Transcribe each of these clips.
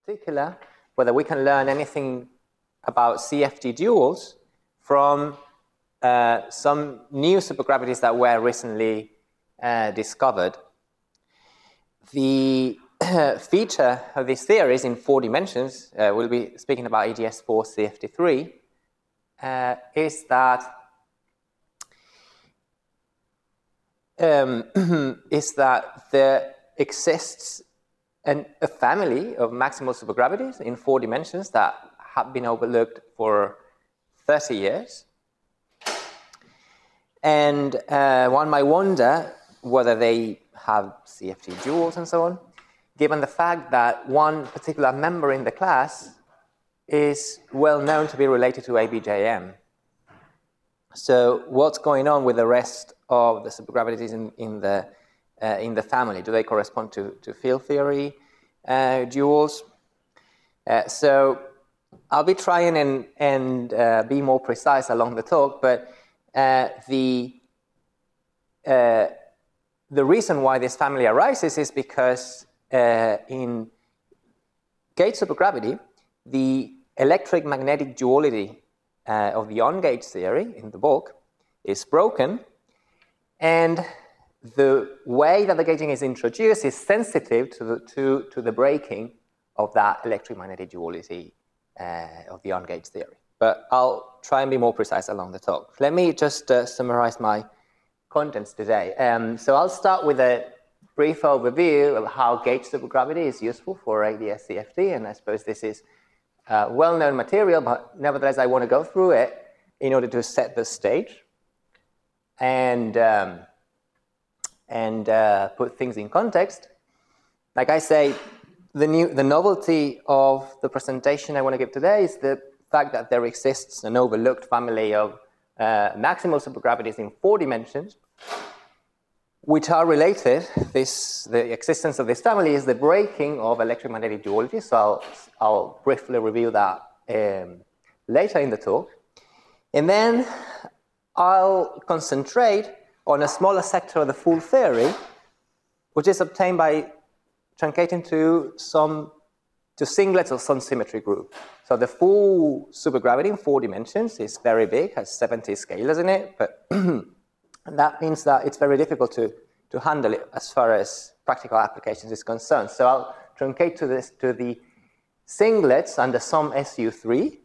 particular, whether we can learn anything about CFT duals from some new supergravities that were recently discovered. The feature of this theory is in 4 dimensions. We'll be speaking about ADS4 CFT3, is that there exists a family of maximal supergravities in 4 dimensions that have been overlooked for 30 years. And one might wonder whether they have CFT duals and so on, given the fact that one particular member in the class is well known to be related to ABJM. So what's going on with the rest of the supergravities in the family? Do they correspond to field theory duals? So I'll be trying and be more precise along the talk, but the reason why this family arises is because in gauge supergravity, the electric magnetic duality of the on-gauge theory in the bulk is broken, and the way that the gauging is introduced is sensitive to the breaking of that electric magnetic duality of the on-gauge theory. But I'll try and be more precise along the talk. Let me just summarize my contents today. So I'll start with a brief overview of how gauge supergravity is useful for ADS-CFT, and I suppose this is well-known material, but nevertheless I want to go through it in order to set the stage and put things in context. Like I say, the novelty of the presentation I want to give today is the fact that there exists an overlooked family of maximal supergravities in 4 dimensions, which are related. The existence of this family is the breaking of electromagnetic duality, so I'll briefly review that later in the talk. And then I'll concentrate on a smaller sector of the full theory, which is obtained by truncating to singlets of some symmetry group. So the full supergravity in 4 dimensions is very big, has 70 scalars in it, but that means that it's very difficult to handle it as far as practical applications is concerned. So I'll truncate to the singlets under some SU3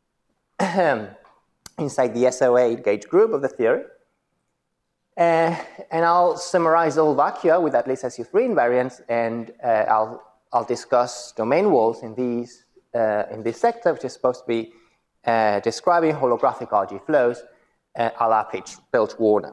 inside the SO8 gauge group of the theory. And I'll summarize all vacua with at least SU3 invariants, and I'll discuss domain walls in this sector, which is supposed to be describing holographic RG flows a la Pilch-Warner.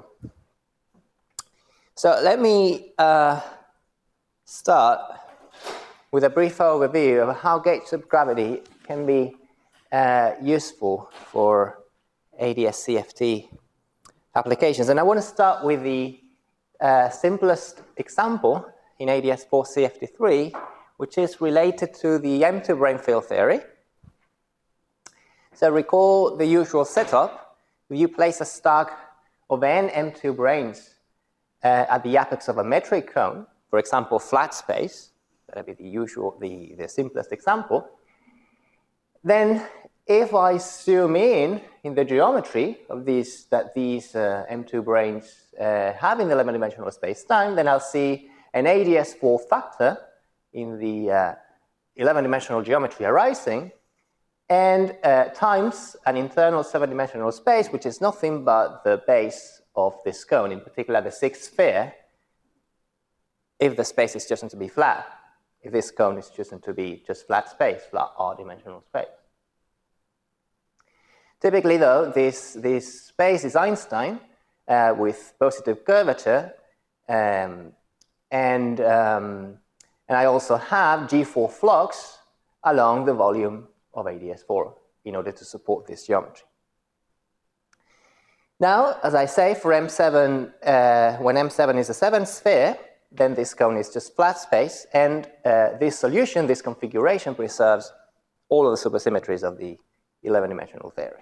So let me start with a brief overview of how gauge supergravity can be useful for ADS-CFT applications. And I want to start with the simplest example in ADS4 CFT3, which is related to the M2 brane field theory. So recall the usual setup. You place a stack of n M2 branes at the apex of a metric cone, for example, flat space. That would be the simplest example. Then if I zoom in the geometry of these M2 branes have in the 11-dimensional space-time, then I'll see an ADS4 factor in the 11-dimensional geometry arising, and times an internal 7-dimensional space, which is nothing but the base of this cone, in particular the 6th sphere, if the space is chosen to be flat, if this cone is chosen to be just flat space, flat R-dimensional space. Typically, though, this space is Einstein with positive curvature, and I also have G4 flux along the volume of ADS4 in order to support this geometry. Now, as I say, for M7, when M7 is a 7th sphere, then this cone is just flat space, and this solution, this configuration, preserves all of the supersymmetries of the 11-dimensional theory.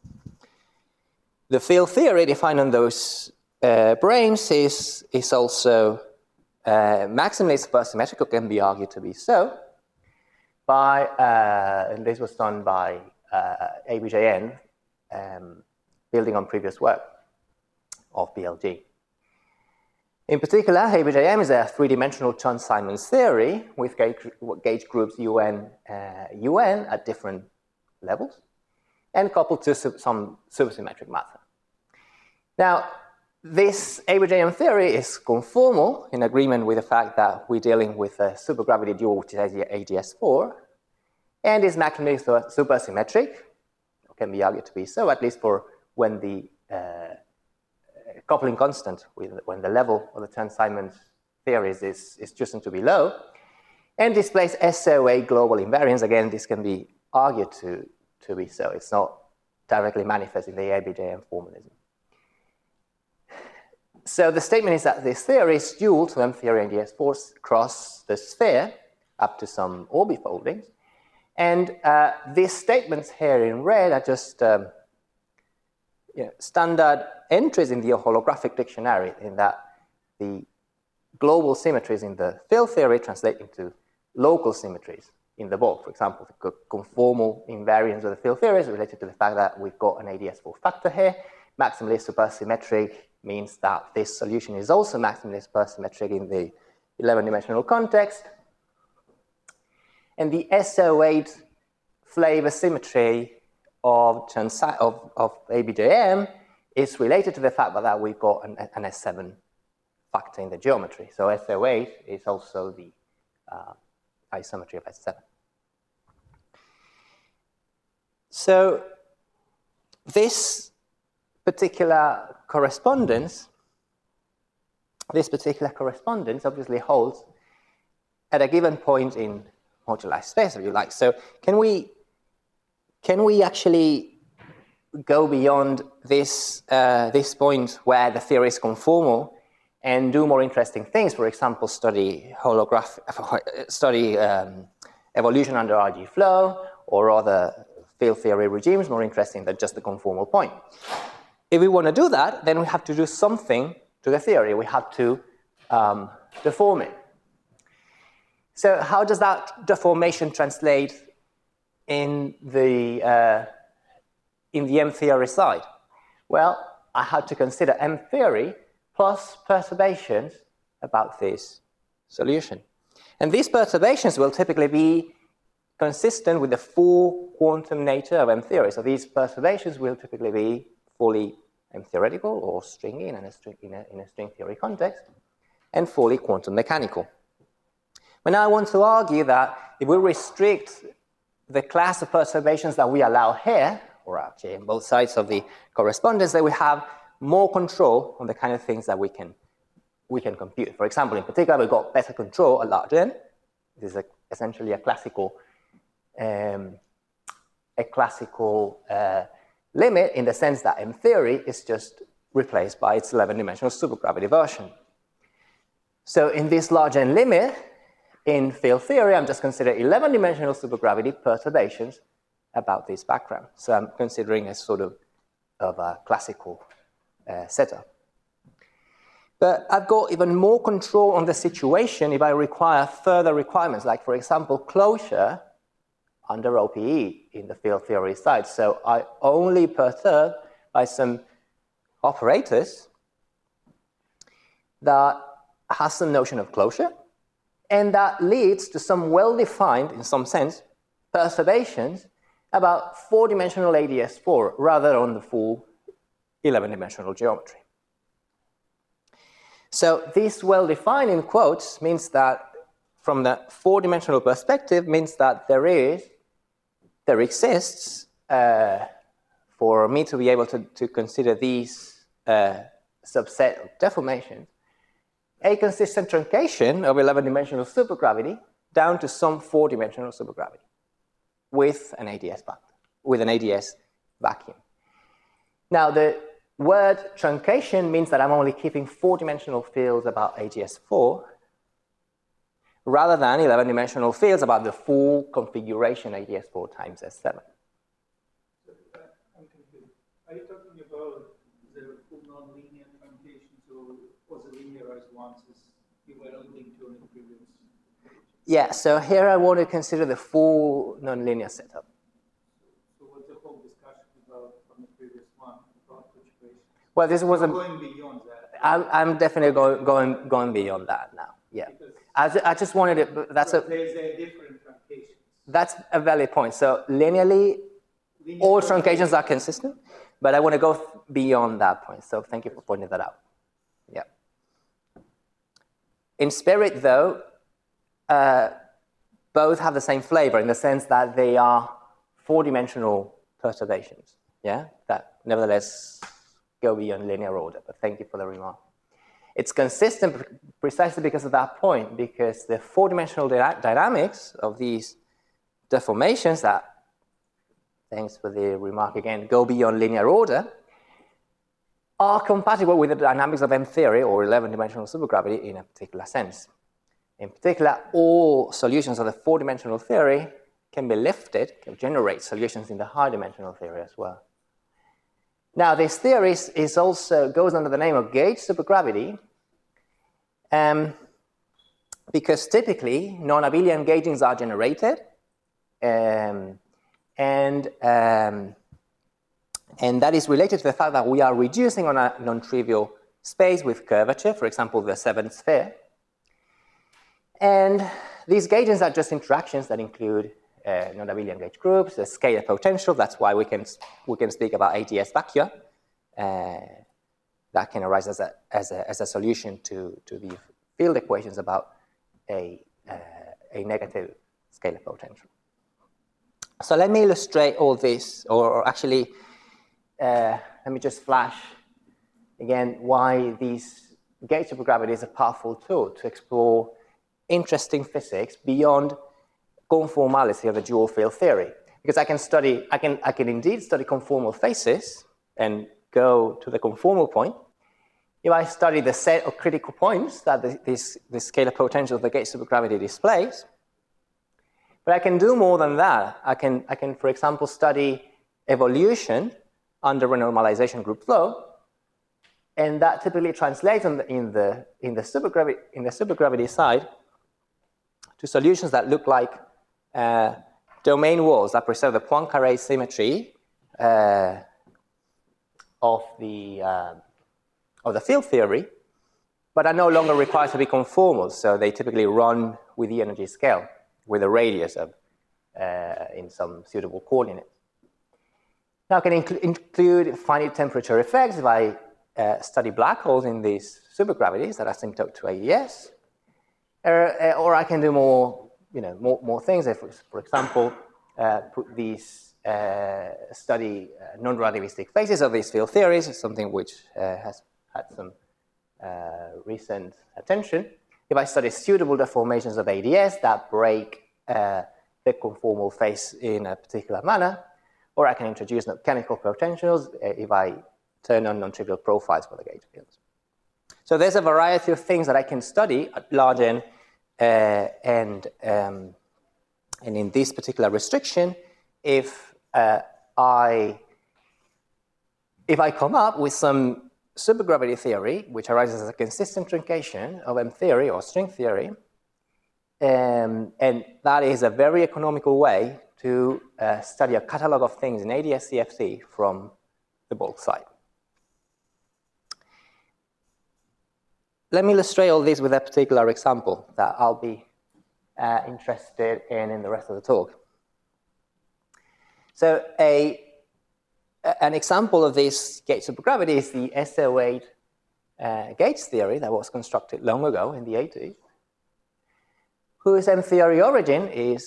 The field theory defined on those branes is also maximally supersymmetrical, can be argued to be so. and this was done by ABJN, building on previous work of BLG. In particular, ABJM is a three-dimensional Chern-Simons theory with gauge groups UN at different levels and coupled to some supersymmetric matter. Now, this ABJM theory is conformal in agreement with the fact that we're dealing with a supergravity dual, which is AGS4, and is maximally supersymmetric. It can be argued to be so, at least for when the coupling constant, when the level of the Chern-Simons theories is chosen to be low, and displays SOA global invariance. Again, this can be argued to be so. It's not directly manifest in the ABJM formalism. So the statement is that this theory is dual to M theory and AGS4 across the sphere up to some orbifoldings. And these statements here in red are just standard entries in the holographic dictionary, in that the global symmetries in the field theory translate into local symmetries in the bulk. For example, the conformal invariance of the field theory is related to the fact that we've got an ADS4 factor here. Maximally supersymmetric means that this solution is also maximally supersymmetric in the 11-dimensional context. And the SO8 flavor symmetry of ABJM is related to the fact that we've got an S7 factor in the geometry. So SO8 is also the isometry of S7. So this particular correspondence obviously holds at a given point in moduli space, if you like. So can we actually go beyond this this point where the theory is conformal and do more interesting things? For example, study evolution under RG flow or other field theory regimes more interesting than just the conformal point. If we want to do that, then we have to do something to the theory. We have to deform it. So how does that deformation translate in the M theory side? Well, I had to consider M theory plus perturbations about this solution. And these perturbations will typically be consistent with the full quantum nature of M theory. So these perturbations will typically be fully M theoretical or stringy in a string theory context, and fully quantum mechanical. But now I want to argue that if we restrict the class of perturbations that we allow here, or actually on both sides of the correspondence, that we have more control on the kind of things that we can compute. For example, in particular, we've got better control at large n. This is essentially a classical limit in the sense that M theory is just replaced by its 11-dimensional supergravity version. So in this large n limit, in field theory, I'm just considering 11-dimensional supergravity perturbations about this background. So I'm considering a sort of a classical setup. But I've got even more control on the situation if I require further requirements, like, for example, closure under OPE in the field theory side. So I only perturb by some operators that has some notion of closure, and that leads to some well-defined, in some sense, perturbations about 4-dimensional ADS4 rather on the full 11-dimensional geometry. So this well-defined, in quotes, means that from the 4-dimensional perspective, means that there exists, for me to be able to consider these subset of deformations, a consistent truncation of 11-dimensional supergravity down to some 4-dimensional supergravity with an ADS vacuum. Now, the word truncation means that I'm only keeping 4-dimensional fields about AGS4 rather than 11-dimensional fields about the full configuration ADS4 times S7. I'm confused. Are you talking about the full non-linear truncations or the linearized ones as you were alluding to in the previous? Yeah, so here I want to consider the full nonlinear setup. So what's the whole discussion about from the previous one about perturbation? Well, this was going beyond that. I'm definitely going beyond that now. Yeah, I just wanted it. There's a different truncation. That's a valid point. So linearly, all truncations are consistent, but I want to go beyond that point. So thank you for pointing that out. Yeah. In spirit, though, both have the same flavor in the sense that they are four-dimensional perturbations. Yeah, that nevertheless go beyond linear order. But thank you for the remark. It's consistent precisely because of that point, because the four-dimensional dynamics of these deformations that, thanks for the remark again, go beyond linear order, are compatible with the dynamics of M-theory or 11-dimensional supergravity in a particular sense. In particular, all solutions of the four-dimensional theory can be lifted, can generate solutions in the high-dimensional theory as well. Now, this theory is also goes under the name of gauge supergravity, because typically non-abelian gaugings are generated, and that is related to the fact that we are reducing on a non-trivial space with curvature, for example, the seventh sphere. And these gaugings are just interactions that include non-abelian gauge groups, a scalar potential. That's why we can speak about ADS vacua. That can arise as a solution to the field equations about a negative scalar potential. So let me illustrate all this, or actually, let me just flash again why these gauge supergravity is a powerful tool to explore interesting physics beyond conformality of the dual field theory. Because I can indeed study conformal faces and go to the conformal point. If I study the set of critical points that the scalar potential of the gauge supergravity displays, but I can do more than that. I can, for example, study evolution under renormalization group flow, and that typically translates in the supergravity side to solutions that look like domain walls that preserve the Poincare symmetry of the field theory, but are no longer required to be conformal. So they typically run with the energy scale, with a radius of in some suitable coordinates. Now I can include finite temperature effects if I study black holes in these supergravities that are asymptote to ADS. Or I can do more things. If, for example, put these study non-relativistic phases of these field theories, something which has had some recent attention. If I study suitable deformations of ADS that break the conformal phase in a particular manner, or I can introduce chemical potentials if I turn on non-trivial profiles for the gauge fields. So there's a variety of things that I can study at large N, and in this particular restriction, if I come up with some supergravity theory, which arises as a consistent truncation of M theory or string theory, and that is a very economical way to study a catalog of things in ADS CFT from the bulk side. Let me illustrate all this with a particular example that I'll be interested in the rest of the talk. So an example of this gauge supergravity is the SO8 gauge theory that was constructed long ago in the 80s, whose M theory origin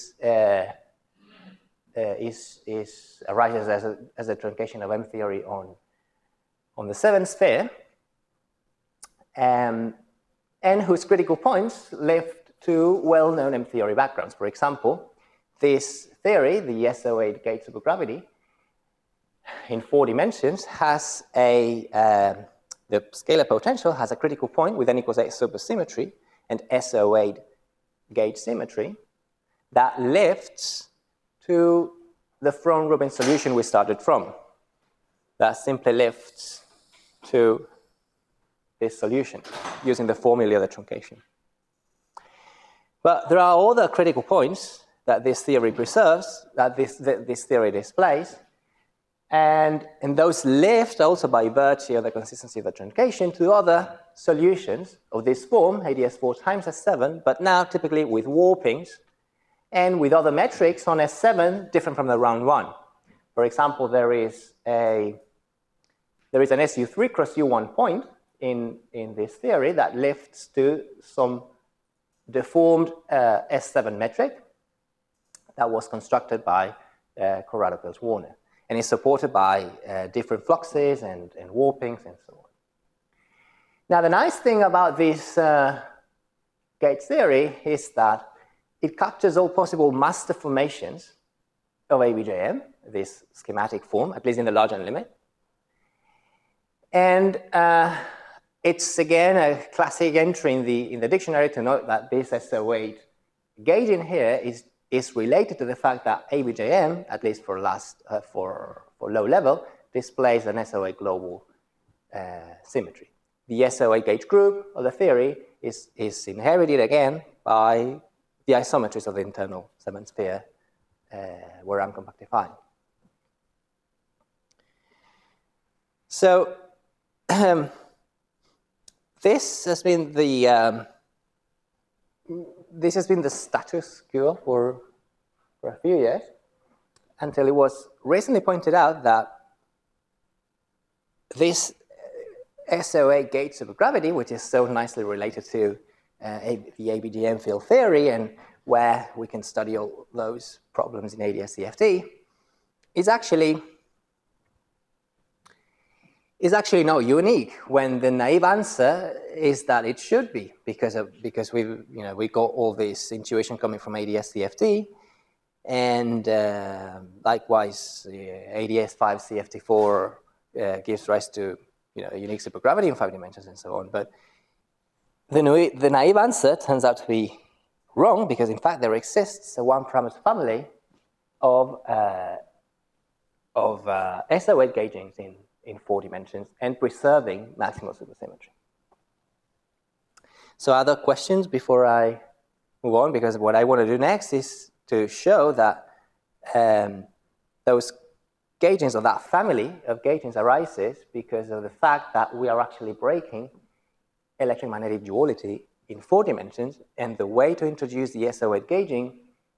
arises as a truncation of M theory on the seventh sphere, and whose critical points lift to well-known M theory backgrounds. For example, this theory, the SO8 gauge supergravity, in 4 dimensions has the scalar potential has a critical point with n equals 8 supersymmetry and SO8 gauge symmetry that lifts to the from Rubin solution we started from. That simply lifts to this solution using the formula of the truncation. But there are other critical points that this theory preserves, that this theory displays, and those lift also by virtue of the consistency of the truncation to other solutions of this form, ADS4 times S7, but now typically with warpings and with other metrics on S7 different from the round one. For example, there is an SU3 cross U1 point in this theory that lifts to some deformed S7 metric that was constructed by Corrado Pels-Warner, and is supported by different fluxes and warpings and so on. Now, the nice thing about this gauge theory is that it captures all possible mass deformations of ABJM, this schematic form, at least in the large N limit. And it's, again, a classic entry in the dictionary to note that this SO8 gauging here is related to the fact that ABJM, at least for low level, displays an SO8 global symmetry. The SO8 gauge group of the theory is inherited again by the isometries of the internal 7-sphere where I'm compactifying. So this has been the status quo for a few years, until it was recently pointed out that this SO8 gauge supergravity, which is so nicely related to the ABJM field theory and where we can study all those problems in ADS-CFT, is actually not unique, when the naive answer is that it should be, because we got all this intuition coming from ADS-CFT, and likewise ADS-5-CFT4 gives rise to a unique supergravity in 5 dimensions and so on. But the naive answer turns out to be wrong, because in fact there exists a one-parameter family of SO8 gaugings in 4 dimensions and preserving maximal supersymmetry. So other questions before I move on? Because what I want to do next is to show that those gaugings, or that family of gaugings, arises because of the fact that we are actually breaking electromagnetic duality in 4 dimensions, and the way to introduce the SO8 gauging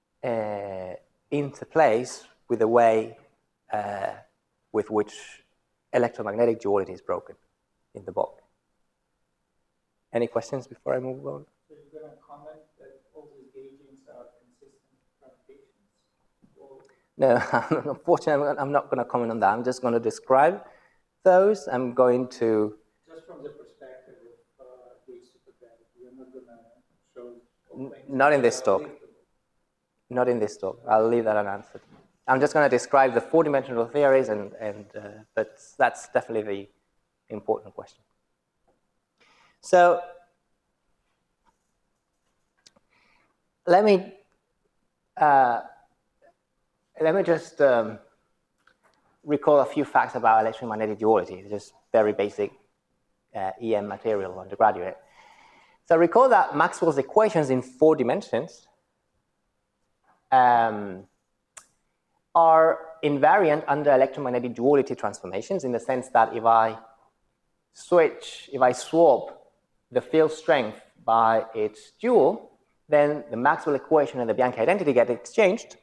into place with the way with which electromagnetic duality is broken in the bulk. Any questions before I move on? So you're going to comment that all these gaugings are consistent gravitations? No, unfortunately, I'm not going to comment on that. I'm just going to describe those. I'm going to... Just from the perspective of gauge supergravity, you're not going to show... Not in this talk. Not in this talk. I'll leave that unanswered. I'm just going to describe the 4-dimensional theories, but that's definitely the important question. So let me just recall a few facts about electromagnetic duality, just very basic EM material undergraduate. So recall that Maxwell's equations in 4 dimensions are invariant under electromagnetic duality transformations, in the sense that if I swap the field strength by its dual, then the Maxwell equation and the Bianchi identity get exchanged,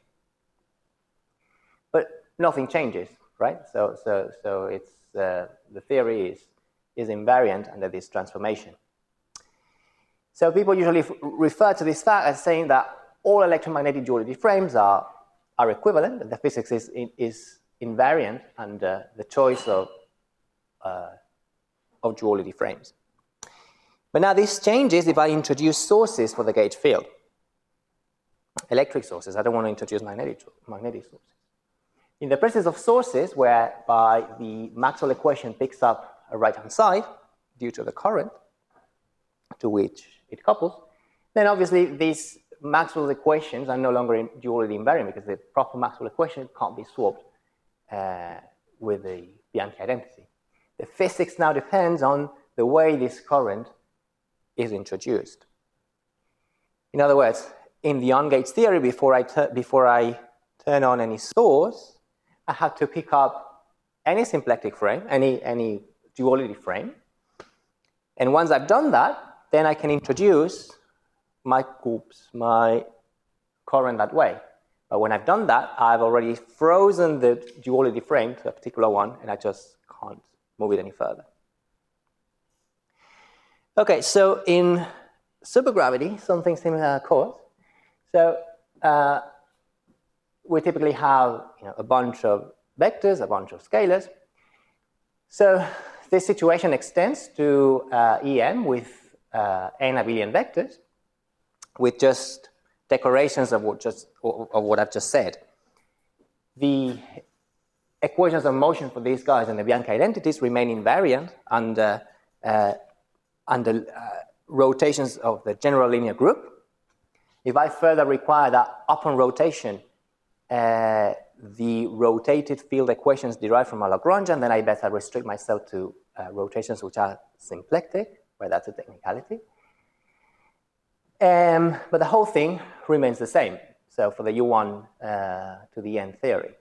but nothing changes, right? So it's the theory is invariant under this transformation. So people usually refer to this fact as saying that all electromagnetic duality frames are equivalent, and the physics is invariant under the choice of duality frames. But now this changes if I introduce sources for the gauge field. Electric sources. I don't want to introduce magnetic sources. In the presence of sources whereby the Maxwell equation picks up a right-hand side due to the current to which it couples, then obviously these Maxwell's equations are no longer duality invariant, because the proper Maxwell equation can't be swapped with the Bianchi identity. The physics now depends on the way this current is introduced. In other words, in the on-gate theory, before I turn on any source, I have to pick up any symplectic frame, any duality frame. And once I've done that, then I can introduce my current that way. But when I've done that, I've already frozen the duality frame to a particular one, and I just can't move it any further. Okay, so in supergravity, something similar occurs. So we typically have a bunch of vectors, a bunch of scalars. So this situation extends to EM with n abelian vectors, with just decorations of what I've just said. The equations of motion for these guys and the Bianchi identities remain invariant under rotations of the general linear group. If I further require that upon rotation, the rotated field equations derived from a Lagrangian, then I better restrict myself to rotations which are symplectic, where that's a technicality. But the whole thing remains the same. So for the U1 to the n theory,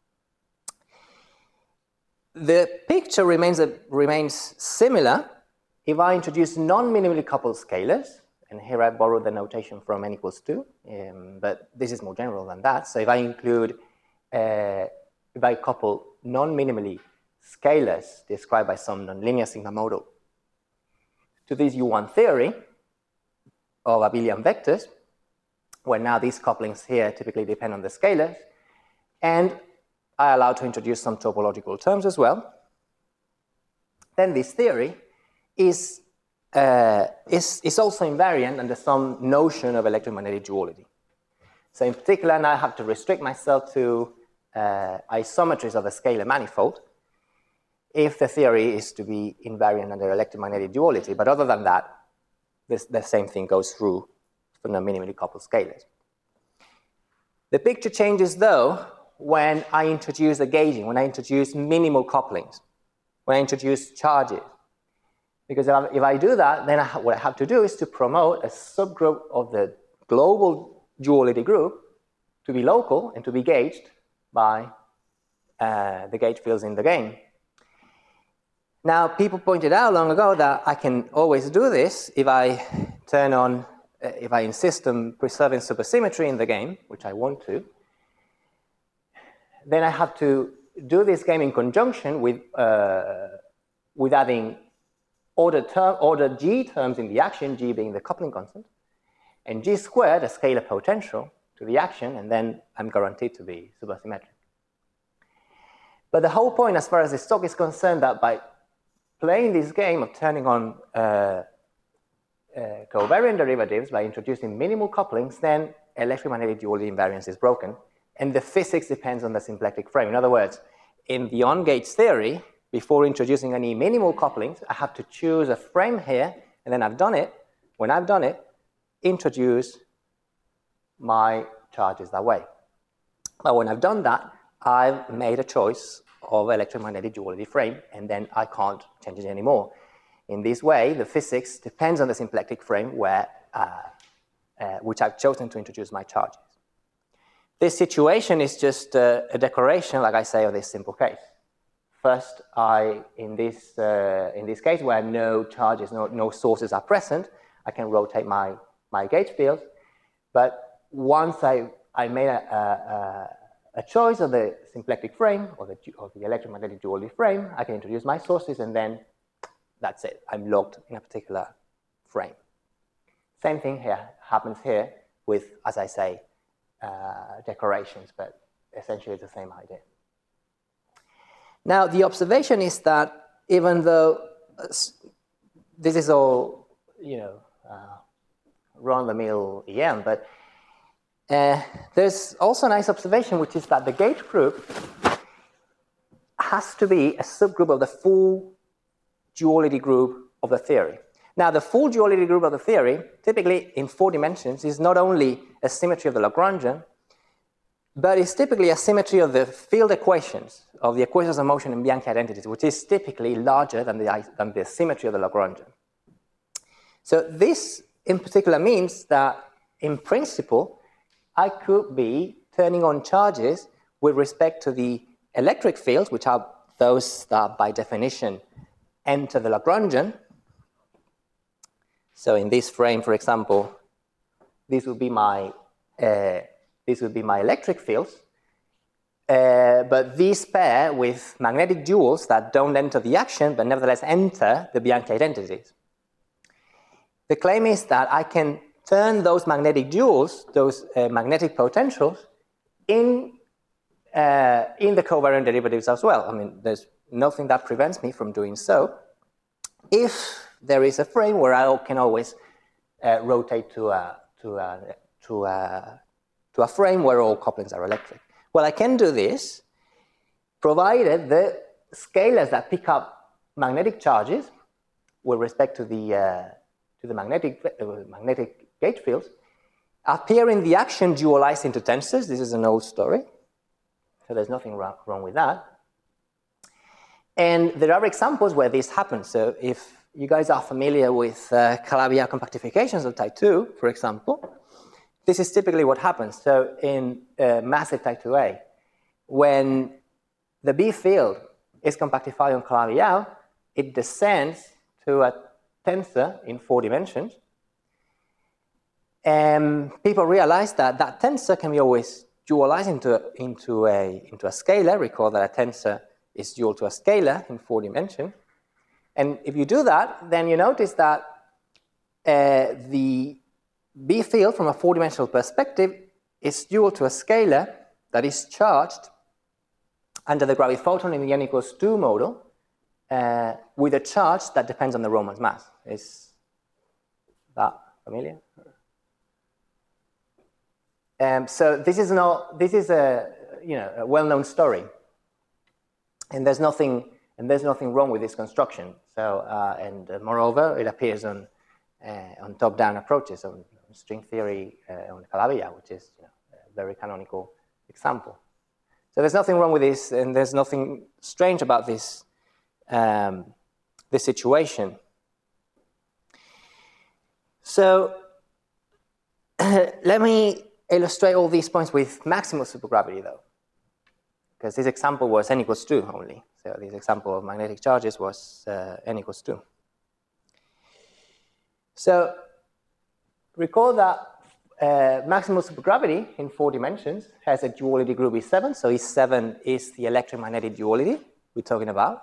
the picture remains similar if I introduce non-minimally coupled scalars. And here I borrowed the notation from n equals 2, but this is more general than that. So if I include, if I couple non-minimally scalars described by some nonlinear sigma model to this U1 theory of abelian vectors, where now these couplings here typically depend on the scalars, and I allow to introduce some topological terms as well, then this theory is also invariant under some notion of electromagnetic duality. So in particular, now I have to restrict myself to isometries of a scalar manifold if the theory is to be invariant under electromagnetic duality. But other than that, the same thing goes through for non-minimally coupled scalars. The picture changes, though, when I introduce the gauging, when I introduce minimal couplings, when I introduce charges. Because if I do that, then what I have to do is to promote a subgroup of the global duality group to be local and to be gauged by the gauge fields in the game. Now, people pointed out long ago that I can always do this if I turn on, if I insist on preserving supersymmetry in the game, which I want to. Then I have to do this game in conjunction with adding order G terms in the action, G being the coupling constant, and G squared, a scalar potential, to the action, and then I'm guaranteed to be supersymmetric. But the whole point, as far as the stock is concerned, that by playing this game of turning on covariant derivatives by introducing minimal couplings, then electromagnetic duality invariance is broken, and the physics depends on the symplectic frame. In other words, in the on-gauge theory, before introducing any minimal couplings, I have to choose a frame here, and then I've done it. When I've done it, introduce my charges that way. But when I've done that, I've made a choice of electromagnetic duality frame, and then I can't change it anymore. In this way, the physics depends on the symplectic frame where, which I've chosen to introduce my charges. This situation is just a decoration, like I say, of this simple case. First, in this case, where no charges, no sources are present, I can rotate my gauge field. But once I made a choice of the symplectic frame or the electromagnetic duality frame, I can introduce my sources, and then that's it. I'm locked in a particular frame. Same thing here happens here with, as I say, decorations, but essentially it's the same idea. Now, the observation is that even though this is all, run-of-the-mill EM, but there's also a nice observation, which is that the gauge group has to be a subgroup of the full duality group of the theory. Now, the full duality group of the theory, typically in 4 dimensions, is not only a symmetry of the Lagrangian, but it's typically a symmetry of the field equations, of the equations of motion in Bianchi identities, which is typically larger than the symmetry of the Lagrangian. So this, in particular, means that in principle, I could be turning on charges with respect to the electric fields, which are those that by definition enter the Lagrangian. So in this frame, for example, this would be my electric fields. But these pair with magnetic duals that don't enter the action, but nevertheless enter the Bianchi identities. The claim is that I can turn those magnetic duals, those magnetic potentials, in the covariant derivatives as well. I mean, there's nothing that prevents me from doing so if there is a frame where I can always rotate to a frame where all couplings are electric. Well, I can do this provided the scalars that pick up magnetic charges with respect to the magnetic gauge fields appear in the action dualized into tensors. This is an old story, so there's nothing wrong with that. And there are examples where this happens. So if you guys are familiar with Calabi-Yau compactifications of type 2, for example, this is typically what happens. So in massive type 2A, when the B field is compactified on Calabi-Yau, it descends to a tensor in 4 dimensions. And people realize that that tensor can be always dualized into a scalar. Recall that a tensor is dual to a scalar in 4 dimensions. And if you do that, then you notice that the B field from a 4-dimensional perspective is dual to a scalar that is charged under the graviphoton in the n equals 2 model with a charge that depends on the Roman's mass. Is that familiar? So this is a well-known story, and there's nothing wrong with this construction. So and moreover, it appears on top-down approaches on string theory on Calabi-Yau, which is a very canonical example. So there's nothing wrong with this, and there's nothing strange about this this situation. So let me illustrate all these points with maximal supergravity, though, because this example was n equals 2 only. So this example of magnetic charges was n equals 2. So recall that maximal supergravity in 4 dimensions has a duality group E7. So E7 is the electromagnetic duality we're talking about.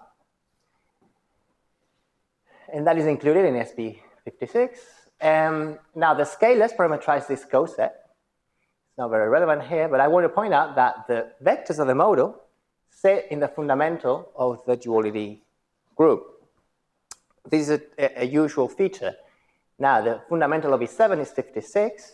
And that is included in SP56. Now the scalars parameterize this coset. It's not very relevant here, but I want to point out that the vectors of the model sit in the fundamental of the duality group. This is a usual feature. Now the fundamental of E7 is 56.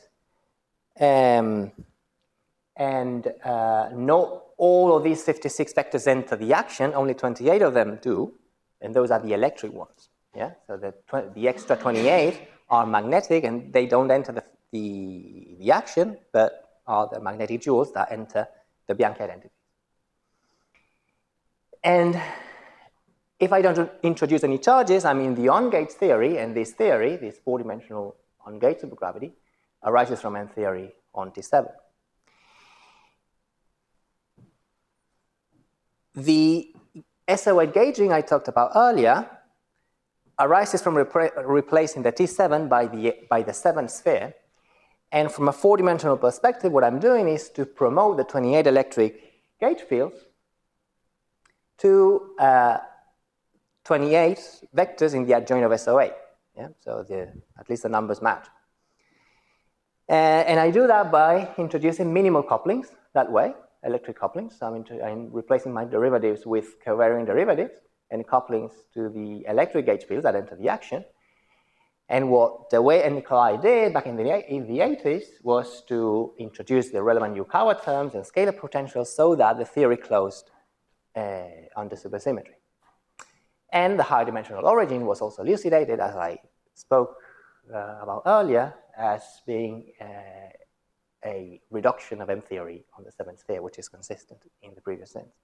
Not all of these 56 vectors enter the action, only 28 of them do, and those are the electric ones. Yeah, so the extra 28 are magnetic, and they don't enter the action, but are the magnetic jewels that enter the Bianchi identity. And if I don't introduce any charges, I mean the on-gate theory, and this theory, this 4-dimensional on-gate supergravity, arises from M theory on T7. The SO8 gauging I talked about earlier arises from replacing the T7 by the 7 sphere. And from a 4-dimensional perspective, what I'm doing is to promote the 28 electric gauge fields to 28 vectors in the adjoint of SO8. Yeah? So at least the numbers match. And I do that by introducing minimal couplings that way, electric couplings. So I'm replacing my derivatives with covariant derivatives and couplings to the electric gauge fields that enter the action. And the way Nicolai did back in the 80s was to introduce the relevant Yukawa terms and scalar potentials so that the theory closed under supersymmetry. And the high dimensional origin was also elucidated, as I spoke about earlier, as being a reduction of M theory on the 7th sphere, which is consistent in the previous sense.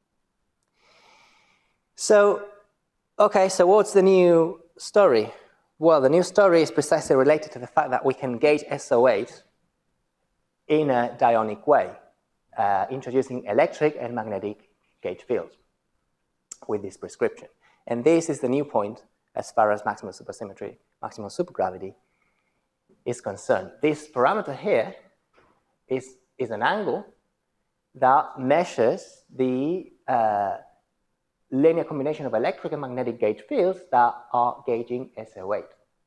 So, okay, so what's the new story? Well, the new story is precisely related to the fact that we can gauge SO8 in a dionic way, introducing electric and magnetic gauge fields with this prescription. And this is the new point as far as maximum supersymmetry, maximum supergravity is concerned. This parameter here is an angle that measures the linear combination of electric and magnetic gauge fields that are gauging SO8.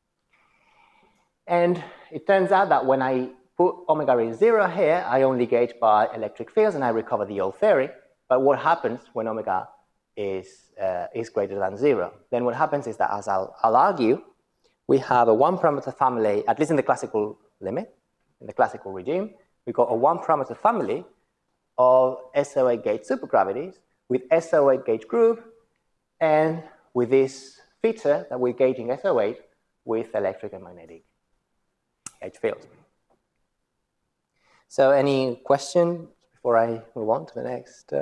And it turns out that when I put omega is 0 here, I only gauge by electric fields and I recover the old theory. But what happens when omega is greater than 0? Then what happens is that, as I'll argue, we have a one-parameter family, at least in the classical limit, in the classical regime, we've got a one-parameter family of SO8 gauge supergravities with SO8 gauge group and with this feature that we're gauging SO8 with electric and magnetic gauge fields. So any question before I move on to the next?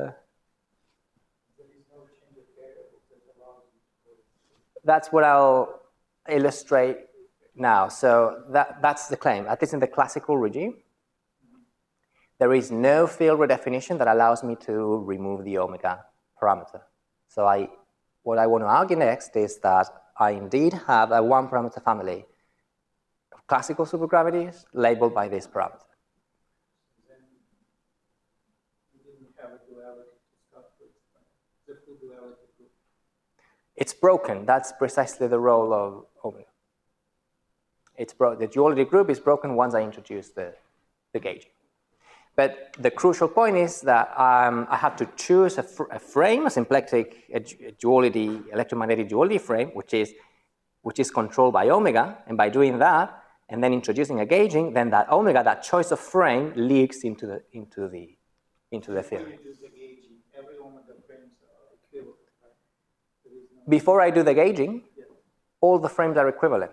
That's what I'll illustrate now. So that's the claim, at least in the classical regime. There is no field redefinition that allows me to remove the omega parameter. So what I want to argue next is that I indeed have a one-parameter family of classical supergravities labeled by this parameter. Then you didn't have a duality to start with, the full duality group. It's broken. That's precisely the role of omega. The duality group is broken once I introduce the gauging. But the crucial point is that I have to choose a frame, a symplectic duality, electromagnetic duality frame, which is controlled by omega. And by doing that, and then introducing a gauging, then that omega, that choice of frame, leaks into the theory. Every omega frames are equivalent, right? Before I do the gauging, all the frames are equivalent.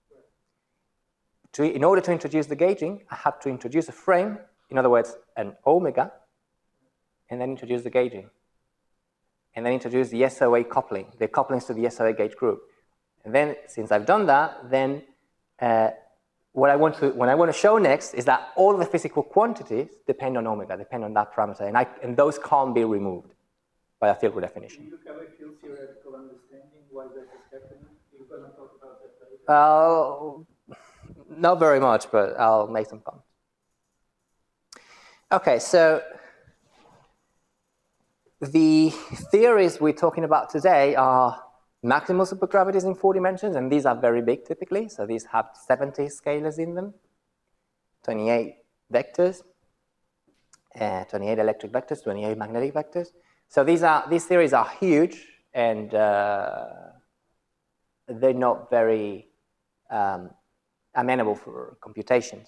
In order to introduce the gauging, I have to introduce a frame, in other words, an omega, and then introduce the gauging. And then introduce the SO8 coupling, the couplings to the SO8 gauge group. And then, since I've done that, then what I want to show next is that all the physical quantities depend on omega, depend on that parameter, and those can't be removed by a field redefinition. Do you have a field theoretical understanding why that is happening? You're going to talk about that later. Not very much, but I'll make some comments. Okay, so the theories we're talking about today are maximal supergravities in 4 dimensions, and these are very big typically. So these have 70 scalars in them, 28 vectors, 28 electric vectors, 28 magnetic vectors. So these theories are huge, and they're not very amenable for computations.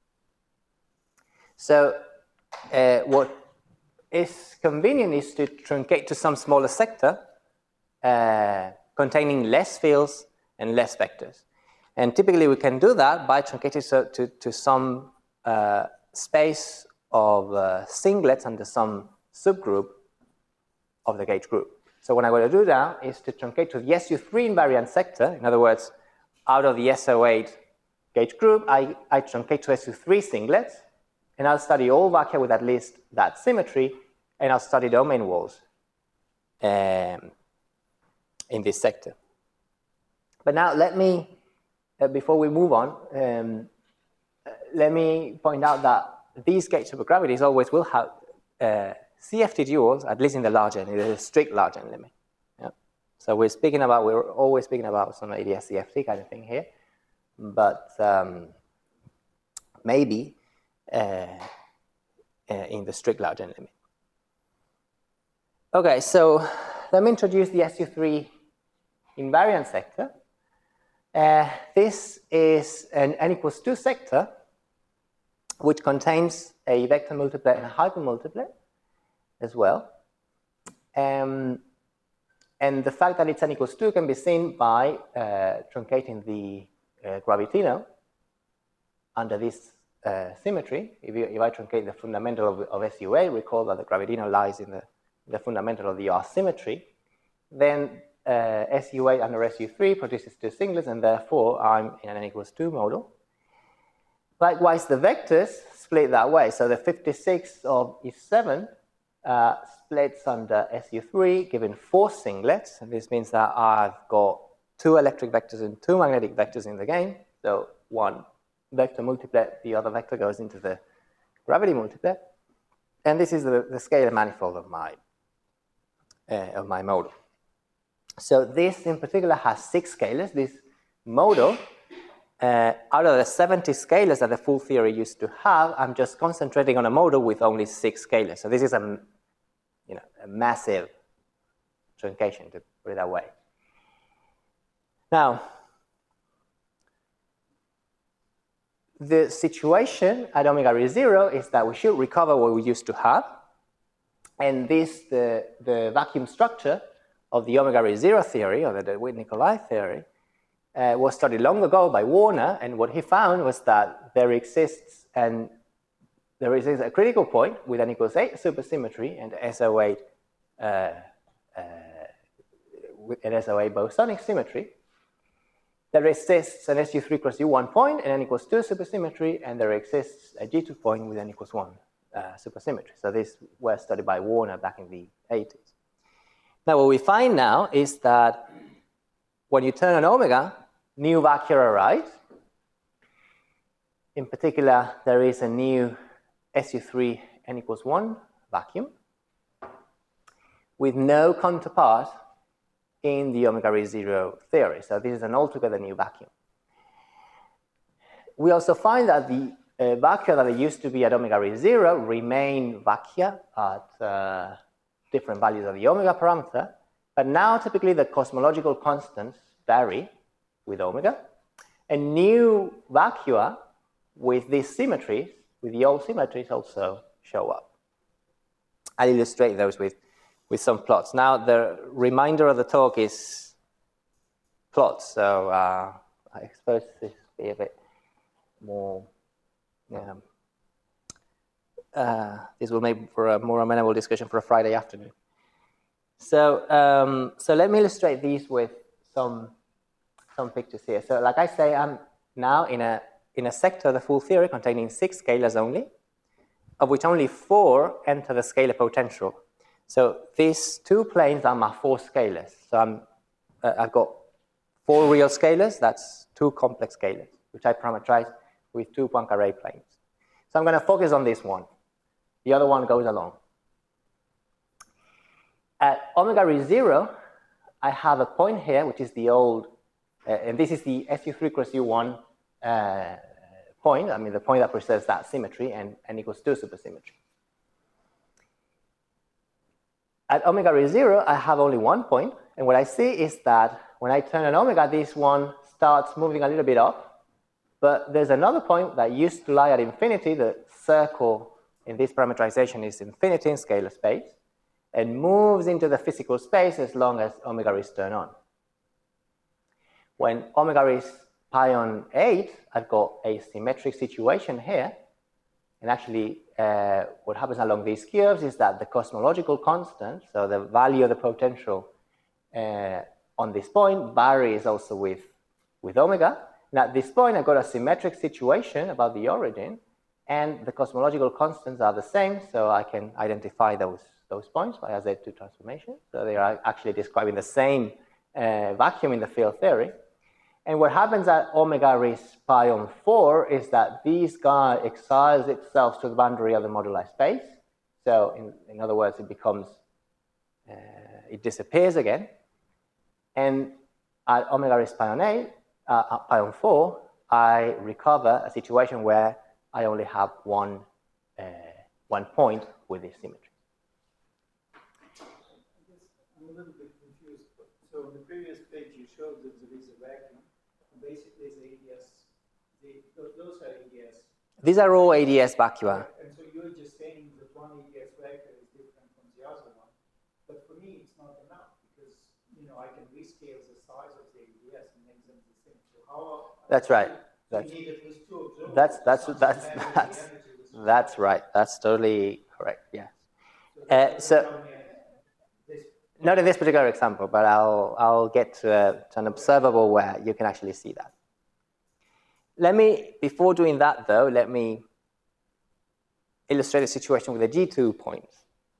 So what is convenient is to truncate to some smaller sector containing less fields and less vectors. And typically we can do that by truncating to some space of singlets under some subgroup of the gauge group. So what I'm going to do now is to truncate to the SU3 invariant sector. In other words, out of the SO8 gauge group, I truncate to SU3 singlets, and I'll study all vacua with at least that symmetry, and I'll study domain walls in this sector. But now let me, before we move on, let me point out that these gauge supergravities always will have CFT duals, at least in the large n, in the strict large n limit. Yeah? So we're always speaking about some ADS CFT kind of thing here, but maybe in the strict large n limit. Okay, so let me introduce the SU3 invariant sector. This is an n equals 2 sector, which contains a vector multiplet and a hypermultiplet as well. And the fact that it's n equals 2 can be seen by truncating the gravitino under this symmetry. If I truncate the fundamental of SUA, recall that the gravitino lies in the fundamental of the R symmetry, then SU8 under SU3 produces two singlets, and therefore I'm in an n equals 2 model. Likewise, the vectors split that way. So the 56 of E7 splits under SU3, giving 4 singlets. And this means that I've got 2 electric vectors and 2 magnetic vectors in the game. So one vector multiplet, the other vector goes into the gravity multiplet. And this is the scalar manifold of my model. So this in particular has 6 scalars. This model, out of the 70 scalars that the full theory used to have, I'm just concentrating on a model with only 6 scalars. So this is a massive truncation, to put it that way. Now, the situation at omega is 0 is that we should recover what we used to have. And this, the vacuum structure of the omega is 0 theory, or the DeWitt-Nicolai theory, was studied long ago by Warner, and what he found was that there exists a critical point with n equals 8 supersymmetry and SO8 with an SO8 bosonic symmetry. There exists an SU3 cross U1 point and n equals 2 supersymmetry, and there exists a G2 point with n equals 1 supersymmetry. So these were studied by Warner back in the 80s. Now what we find now is that when you turn on omega, new vacua arise. In particular, there is a new SU3 n equals 1 vacuum with no counterpart in the omega is 0 theory. So this is an altogether new vacuum. We also find that the vacua that used to be at omega is 0 remain vacua at different values of the omega parameter, but now typically the cosmological constants vary with omega, and new vacua with these symmetries, with the old symmetries, also show up. I'll illustrate those with some plots. Now, the reminder of the talk is plots, so I expect this to be a bit more, this will make for a more amenable discussion for a Friday afternoon. So, so let me illustrate these with some pictures here. So like I say, I'm now in a sector of the full theory containing 6 scalars only, of which only 4 enter the scalar potential. So these 2 planes are my 4 scalars. So I've got 4 real scalars, that's 2 complex scalars, which I parameterize with 2 Poincare planes. So I'm going to focus on this one. The other one goes along. At omega is 0, I have a point here, which is the old, and this is the SU3 cross U1 point, I mean the point that preserves that symmetry, and n equals 2 supersymmetry. At omega is 0, I have only 1 point, and what I see is that when I turn on omega, this one starts moving a little bit up, but there's another point that used to lie at infinity. The circle in this parameterization is infinity in scalar space, and moves into the physical space as long as omega is turned on. When omega is pi on 8, I've got a symmetric situation here. And actually, what happens along these curves is that the cosmological constant, so the value of the potential on this point, varies also with omega. And at this point, I've got a symmetric situation about the origin, and the cosmological constants are the same, so I can identify those points by a Z2 transformation. So they are actually describing the same vacuum in the field theory. And what happens at omega is pi on 4 is that this guy exiles itself to the boundary of the moduli space. So in other words, it becomes, it disappears again. And at omega is pi on 8, pi on 4, I recover a situation where I only have one point with this symmetry. I'm a little bit confused. So on the previous page, you showed that there is a vacuum. Basically, it's ADS. Those are ADS. These are all ADS vacua. And so you're just saying that one ADS vector is different from the other one. But for me, it's not enough because I can rescale the size of the ADS and make them the same. So how? That's right. You need at least 2 observers. That's right. That's totally correct. Yeah. So Not in this particular example, but I'll get to an observable where you can actually see that. Before doing that though, let me illustrate the situation with the G2 points.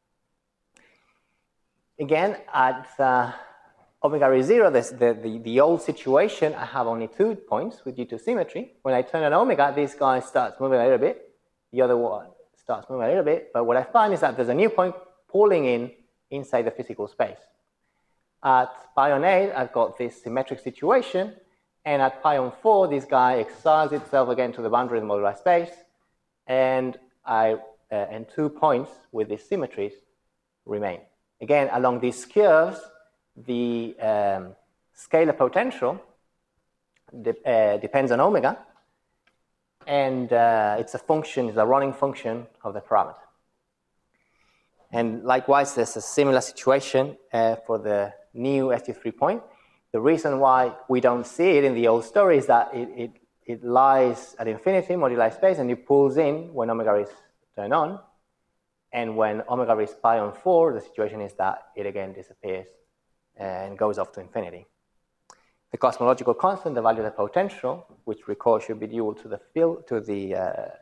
Again, at omega is 0, the old situation, I have only 2 points with G2 symmetry. When I turn on omega, this guy starts moving a little bit. The other one starts moving a little bit. But what I find is that there's a new point pulling in inside the physical space. At pi on 8, I've got this symmetric situation. And at pi on 4, this guy exiles itself again to the boundary of the moduli space. And 2 points with these symmetries remain. Again, along these curves, the scalar potential depends on omega, and it's a running function of the parameter. And likewise, there's a similar situation for the new SU3 point. The reason why we don't see it in the old story is that it lies at infinity, moduli space, and it pulls in when omega is turned on. And when omega is pi on 4, the situation is that it again disappears and goes off to infinity. The cosmological constant, the value of the potential, which recall should be dual to the field, to the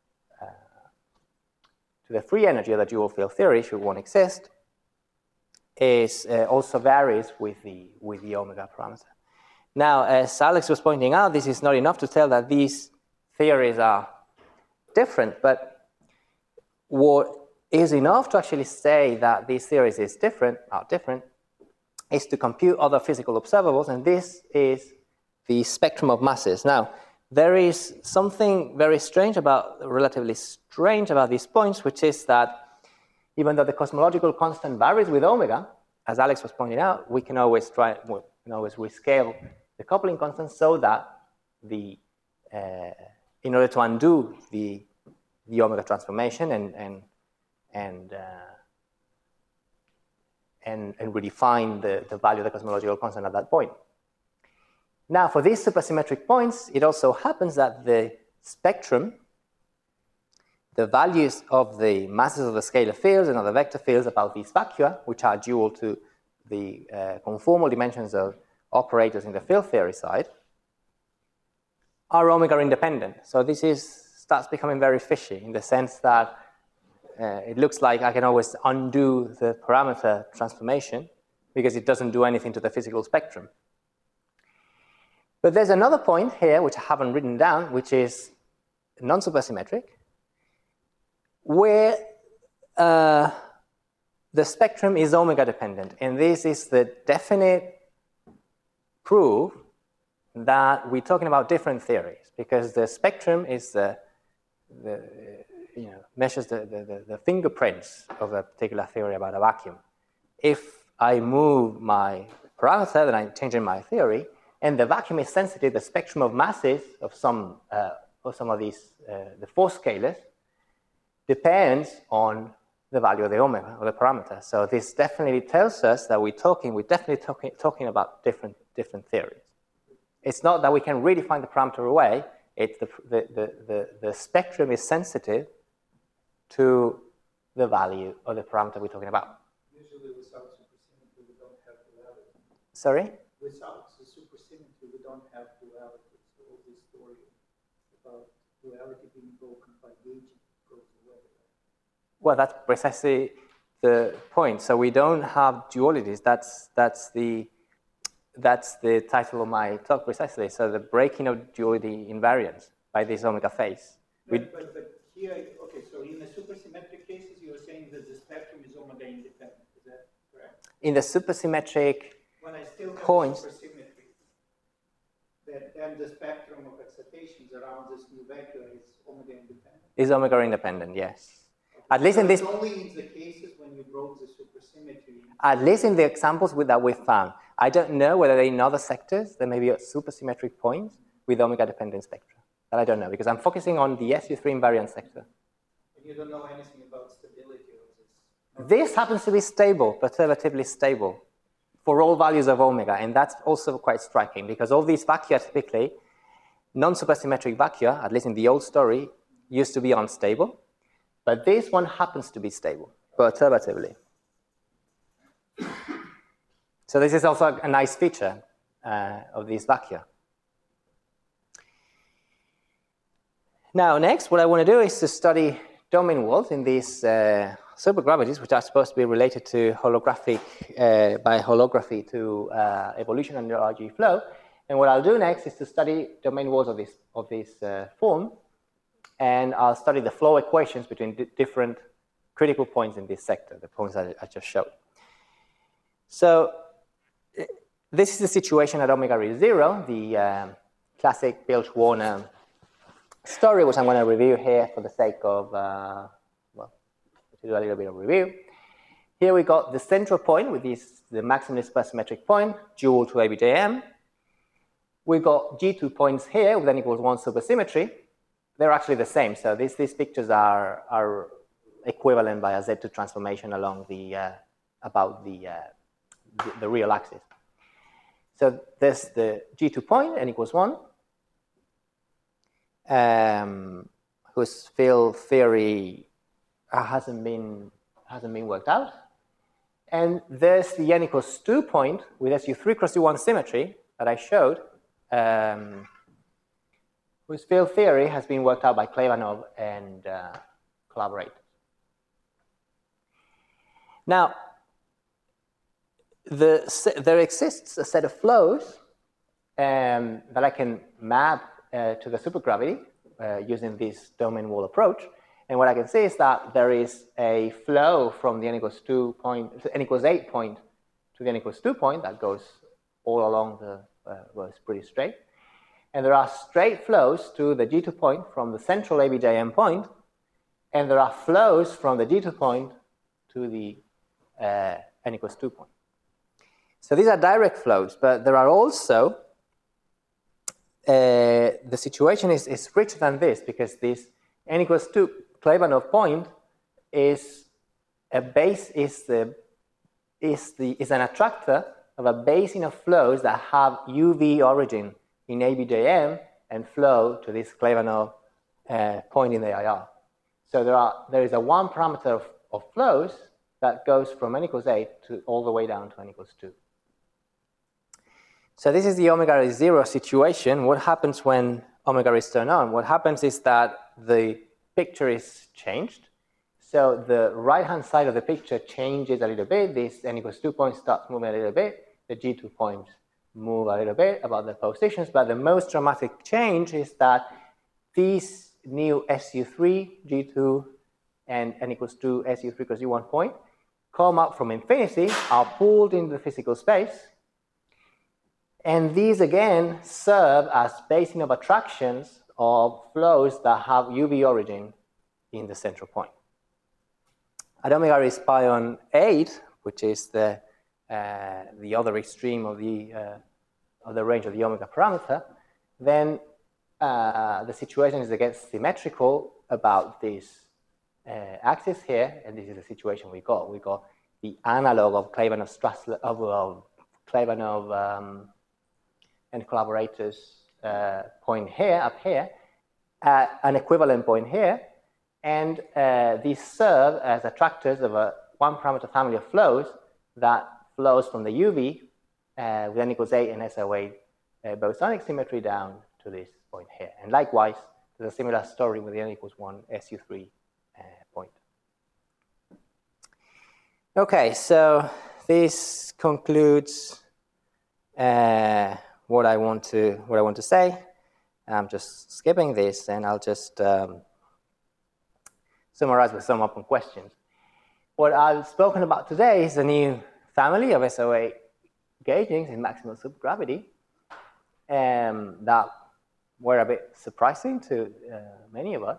free energy of the dual field theory, should one exist, is also varies with the omega parameter. Now, as Alex was pointing out, this is not enough to tell that these theories are different, but what is enough to actually say that these theories are different, is to compute other physical observables, and this is the spectrum of masses. Now, there is something very relatively strange about these points, which is that even though the cosmological constant varies with omega, as Alex was pointing out, we can always rescale the coupling constant so that in order to undo the omega transformation and redefine the value of the cosmological constant at that point. Now, for these supersymmetric points, it also happens that the spectrum, the values of the masses of the scalar fields and of the vector fields about these vacua, which are dual to the conformal dimensions of operators in the field theory side, are omega independent. So this starts becoming very fishy in the sense that it looks like I can always undo the parameter transformation because it doesn't do anything to the physical spectrum. But there's another point here, which I haven't written down, which is non-supersymmetric, where the spectrum is omega dependent. And this is the definite proof that we're talking about different theories, because the spectrum is measures the fingerprints of a particular theory about a vacuum. If I move my parameter, then I'm changing my theory, and the vacuum is sensitive, the spectrum of masses of some of these, the 4 scalars, depends on the value of the omega, or the parameter. So this definitely tells us that we're definitely talking about different theories. It's not that we can redefine the parameter away, it's the spectrum is sensitive to the value of the parameter we're talking about. Usually without supersymmetry, we don't have duality. Sorry? Without the supersymmetry, we don't have duality. So all this story about duality being broken by gauging goes away. Well, that's precisely the point. So we don't have dualities. That's the title of my talk precisely. So the breaking of duality invariance by this omega phase. But here, okay, so in the supersymmetric cases, you're saying that the spectrum is omega independent. Is that correct? In the supersymmetric when I still have points, supersymmetry, then the spectrum of excitations around this new vector is omega independent. Is omega independent? Yes. At least in this. Only in the cases when you broke the supersymmetry. At least in the examples that we found. I don't know whether in other sectors there may be supersymmetric points with omega dependent spectra. That I don't know, because I'm focusing on the SU3 invariant sector. And you don't know anything about stability of this? This happens to be stable, perturbatively stable, for all values of omega, and that's also quite striking, because all these vacua typically, non-supersymmetric vacua, at least in the old story, used to be unstable, but this one happens to be stable, perturbatively. So this is also a nice feature of these vacua. Now, next, what I want to do is to study domain walls in these supergravities, which are supposed to be related to holographic, by holography to evolution under RG flow. And what I'll do next is to study domain walls of this form, and I'll study the flow equations between different critical points in this sector, the points that I just showed. So this is the situation at omega is 0, the classic Bilch-Warner story, which I'm going to review here for the sake of, well, to do a little bit of review. Here we got the central point with the maximum supersymmetric point, dual to ABJM. We got G2 points here with n equals 1 supersymmetry. They're actually the same, so these pictures are equivalent by a Z2 transformation along the about the real axis. So there's the G2 point, n equals 1, whose field theory hasn't been worked out. And there's the n equals 2 point with SU3 cross U1 symmetry that I showed, whose field theory has been worked out by Klebanov and collaborators. Now, there exists a set of flows that I can map to the supergravity using this domain wall approach. And what I can see is that there is a flow from the n equals 2 point, n equals 8 point to the n equals 2 point that goes all along the, well, it's pretty straight. And there are straight flows to the G2 point from the central ABJM point, and there are flows from the G2 point to the n equals 2 point. So these are direct flows, but there are also, the situation is richer than this, because this n equals 2 Klebanov point is a base, is an attractor of a basin of flows that have UV origin in ABJM and flow to this Klebanov point in the IR. So there is a one parameter of flows that goes from n equals 8 to all the way down to n equals 2. So this is the omega is 0 situation. What happens when omega is turned on? What happens is that the picture is changed. So the right-hand side of the picture changes a little bit. This n equals 2 point starts moving a little bit. The G2 points move a little bit about the positions. But the most dramatic change is that these new SU3, G2, and n equals 2, SU3 cross U1 point come up from infinity, are pulled into the physical space. And these, again, serve as basin of attractions of flows that have UV origin in the central point. At omega is pi on 8, which is the other extreme of the range of the omega parameter, then the situation is again symmetrical about this axis here, and this is the situation we got. We got the analog of Klebanov, of Klebanov and collaborators point here, up here, an equivalent point here, and these serve as attractors of a one parameter family of flows that flows from the UV with n equals 8 and SO8 bosonic symmetry down to this point here. And likewise, there's a similar story with the n equals 1 SU3 point. Okay, so this concludes what I want to say. I'm just skipping this, and I'll just summarize with some open questions. What I've spoken about today is a new family of SO8 gaugings in maximal supergravity that were a bit surprising to many of us.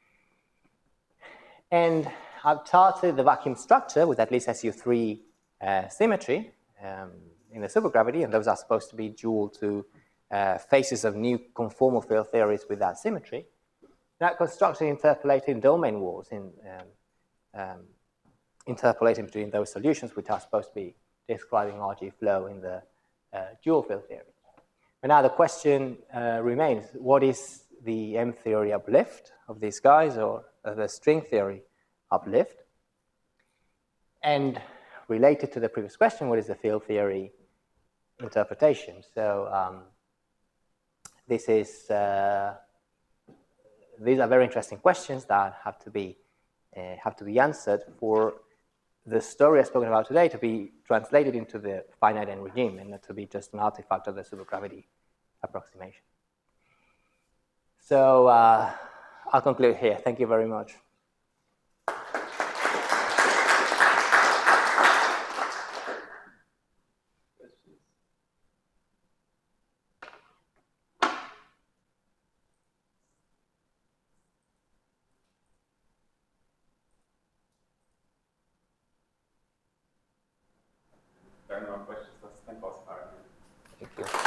And I've charted the vacuum structure with at least SU3 symmetry in the supergravity, and those are supposed to be dual to phases of new conformal field theories with that symmetry. That construction interpolating domain walls in interpolating between those solutions, which are supposed to be describing RG flow in the dual field theory. And now the question remains, what is the M theory uplift of these guys, or the string theory uplift? And related to the previous question, what is the field theory interpretation. So these are very interesting questions that have to be answered for the story I've spoken about today to be translated into the finite end regime and not to be just an artifact of the supergravity approximation. So I'll conclude here. Thank you very much. There are no more questions. Let's thank Oscar. Thank you.